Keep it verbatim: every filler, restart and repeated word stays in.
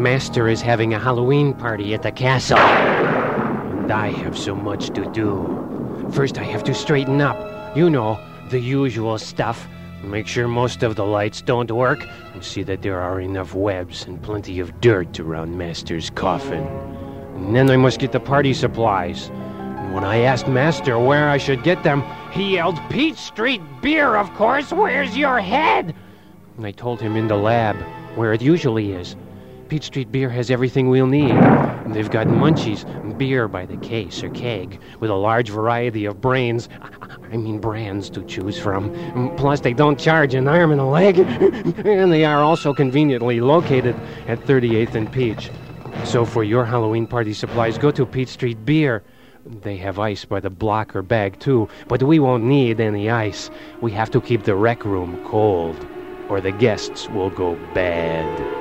Master is having a Halloween party at the castle. And I have so much to do. First, I have to straighten up. You know, the usual stuff. Make sure most of the lights don't work, and see that there are enough webs and plenty of dirt around Master's coffin. And then I must get the party supplies. And when I asked Master where I should get them, he yelled, "Peach Street Beer, of course! Where's your head?" And I told him in the lab, where it usually is. Peach Street Beer has everything we'll need. And they've got munchies, beer by the case or keg, with a large variety of brains, I mean brands, to choose from. Plus, they don't charge an arm and a leg. And they are also conveniently located at thirty-eighth and Peach. So for your Halloween party supplies, go to Peach Street Beer. They have ice by the block or bag, too, but we won't need any ice. We have to keep the rec room cold, or the guests will go bad.